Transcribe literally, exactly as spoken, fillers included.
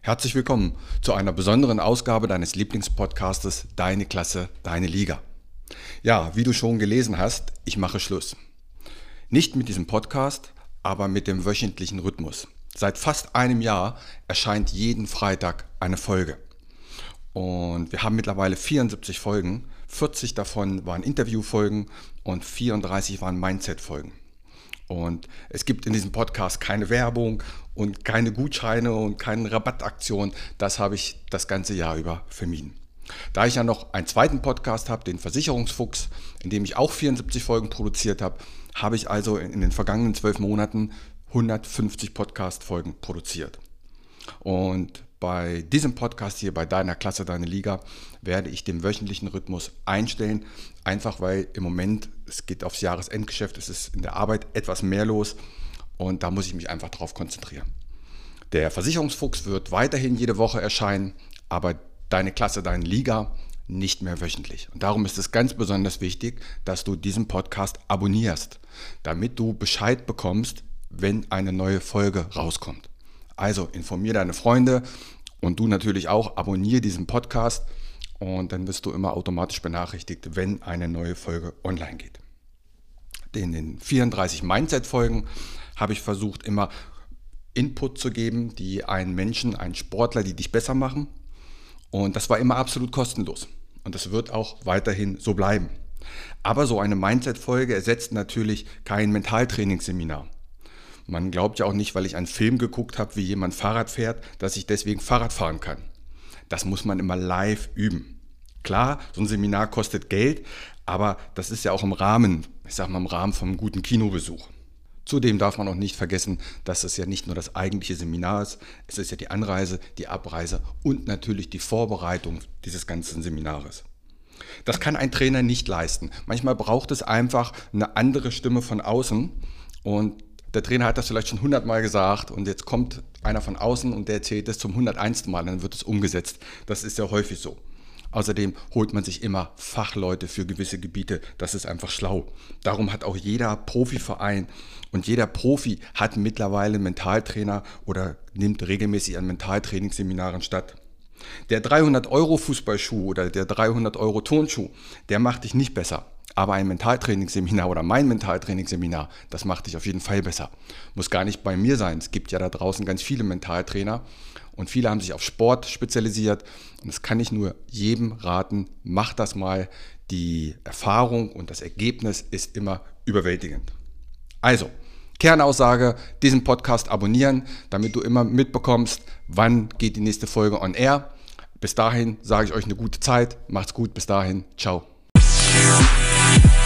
Herzlich willkommen zu einer besonderen Ausgabe deines Lieblingspodcastes Deine Klasse, Deine Liga. Ja, wie du schon gelesen hast, ich mache Schluss. Nicht mit diesem Podcast, aber mit dem wöchentlichen Rhythmus. Seit fast einem Jahr erscheint jeden Freitag eine Folge. Und wir haben mittlerweile vierundsiebzig Folgen, vierzig davon waren Interviewfolgen und vierunddreißig waren Mindset-Folgen. Und es gibt in diesem Podcast keine Werbung und keine Gutscheine und keine Rabattaktion. Das habe ich das ganze Jahr über vermieden. Da ich ja noch einen zweiten Podcast habe, den Versicherungsfuchs, in dem ich auch vierundsiebzig Folgen produziert habe, habe ich also in den vergangenen zwölf Monaten hundertfünfzig Podcast-Folgen produziert. Und bei diesem Podcast hier, bei Deiner Klasse, Deine Liga, werde ich den wöchentlichen Rhythmus einstellen. Einfach weil im Moment, es geht aufs Jahresendgeschäft, es ist in der Arbeit etwas mehr los und da muss ich mich einfach darauf konzentrieren. Der Versicherungsfuchs wird weiterhin jede Woche erscheinen, aber Deine Klasse, Deine Liga nicht mehr wöchentlich. Und darum ist es ganz besonders wichtig, dass du diesen Podcast abonnierst, damit du Bescheid bekommst, wenn eine neue Folge rauskommt. Also informiere deine Freunde und du natürlich auch, abonniere diesen Podcast und dann wirst du immer automatisch benachrichtigt, wenn eine neue Folge online geht. In den vierunddreißig Mindset-Folgen habe ich versucht, immer Input zu geben, die einen Menschen, einen Sportler, die dich besser machen. Und das war immer absolut kostenlos. Und das wird auch weiterhin so bleiben. Aber so eine Mindset-Folge ersetzt natürlich kein Mentaltrainingsseminar. Man glaubt ja auch nicht, weil ich einen Film geguckt habe, wie jemand Fahrrad fährt, dass ich deswegen Fahrrad fahren kann. Das muss man immer live üben. Klar, so ein Seminar kostet Geld, aber das ist ja auch im Rahmen, ich sag mal im Rahmen von einem guten Kinobesuch. Zudem darf man auch nicht vergessen, dass es ja nicht nur das eigentliche Seminar ist, es ist ja die Anreise, die Abreise und natürlich die Vorbereitung dieses ganzen Seminares. Das kann ein Trainer nicht leisten. Manchmal braucht es einfach eine andere Stimme von außen und der Trainer hat das vielleicht schon hundertmal gesagt und jetzt kommt einer von außen und der erzählt es zum hunderteinsten Mal, dann wird es umgesetzt. Das ist ja häufig so. Außerdem holt man sich immer Fachleute für gewisse Gebiete. Das ist einfach schlau. Darum hat auch jeder Profiverein und jeder Profi hat mittlerweile einen Mentaltrainer oder nimmt regelmäßig an Mentaltrainingsseminaren statt. Der dreihundert Euro Fußballschuh oder der dreihundert Euro Turnschuh, der macht dich nicht besser. Aber ein Mentaltrainingsseminar oder mein Mentaltrainingsseminar, das macht dich auf jeden Fall besser. Muss gar nicht bei mir sein. Es gibt ja da draußen ganz viele Mentaltrainer und viele haben sich auf Sport spezialisiert. Und das kann ich nur jedem raten, mach das mal. Die Erfahrung und das Ergebnis ist immer überwältigend. Also, Kernaussage, diesen Podcast abonnieren, damit du immer mitbekommst, wann geht die nächste Folge on air. Bis dahin sage ich euch eine gute Zeit. Macht's gut, bis dahin. Ciao.